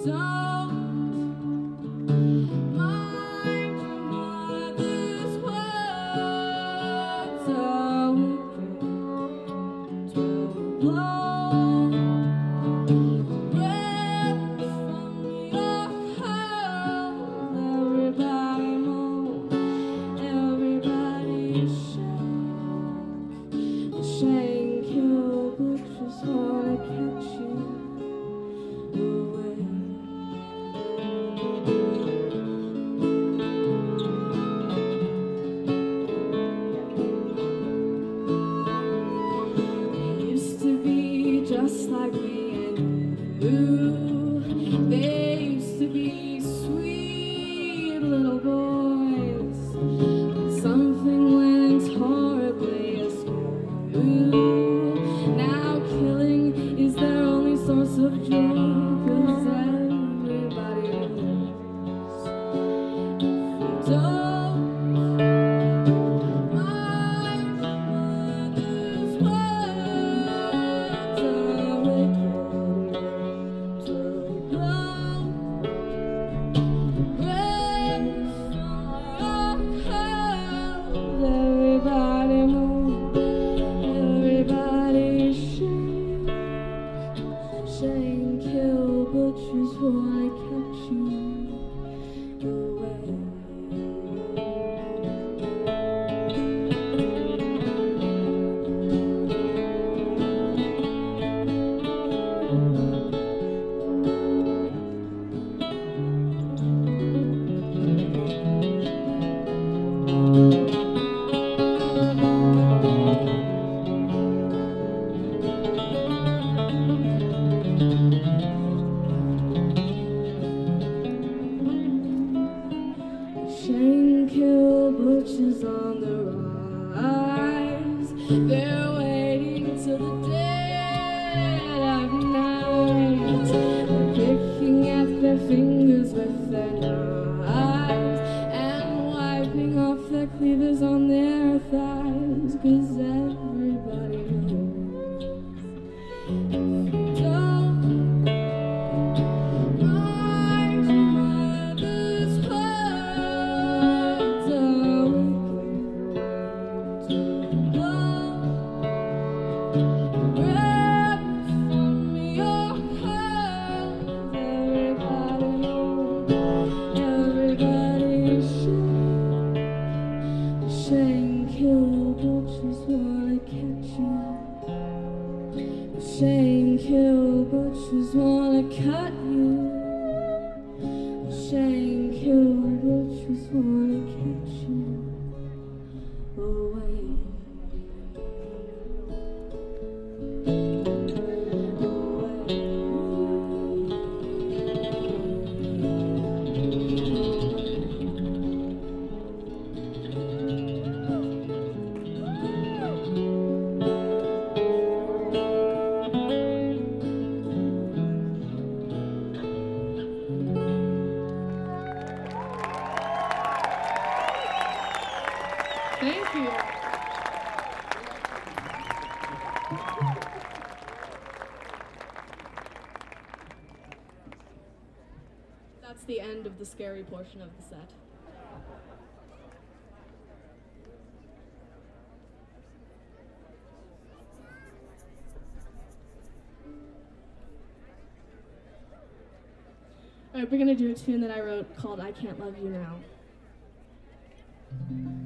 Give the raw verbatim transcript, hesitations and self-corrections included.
Just like me and you, they used to be sweet little boys, but something went horribly askew. Now killing is their only source of joy, 'cause everybody knows if you don't. Shame, kill, butchers wanna catch you away. Shame, kill, butchers on the rise. They're waiting till the dead of night. They're picking at their fingers with their knives and wiping off their cleavers on their thighs, 'cause everybody knows if you don't. Shame, kill, butchers wanna catch you. Shame, kill, butchers wanna cut you. Shame, kill, butchers wanna catch you away. Thank you. That's the end of the scary portion of the set. Alright, we're gonna do a tune that I wrote called I Can't Love You Now.